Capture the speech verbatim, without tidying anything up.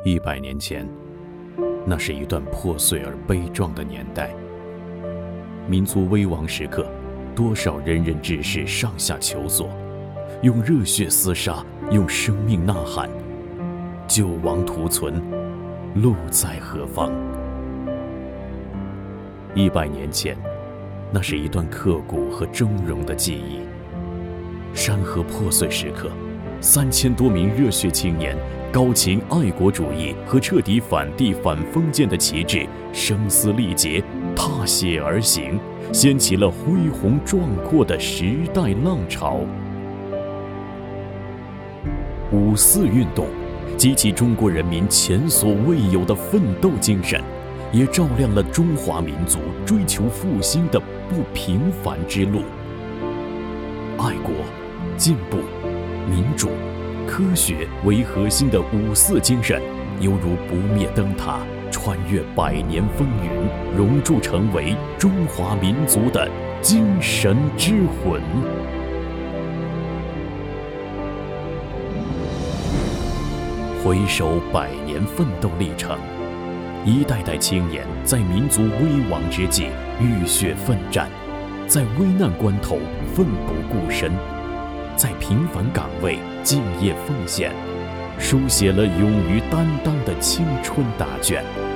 一百年前，那是一段破碎而悲壮的年代。民族危亡时刻，多少仁人志士上下求索，用热血厮杀，用生命呐喊。救亡图存，路在何方？一百年前，那是一段刻骨和峥嵘的记忆。山河破碎时刻，三千多名热血青年高擎爱国主义和彻底反帝反封建的旗帜，声嘶力竭，踏血而行，掀起了恢宏壮阔的时代浪潮。五四运动激起中国人民前所未有的奋斗精神，也照亮了中华民族追求复兴的不平凡之路。爱国、进步、民主、科学为核心的五四精神，犹如不灭灯塔，穿越百年风云，熔铸成为中华民族的精神之魂。回首百年奋斗历程，一代代青年在民族危亡之际浴血奋战，在危难关头奋不顾身，在平凡岗位敬业奉献，书写了勇于担当的青春答卷。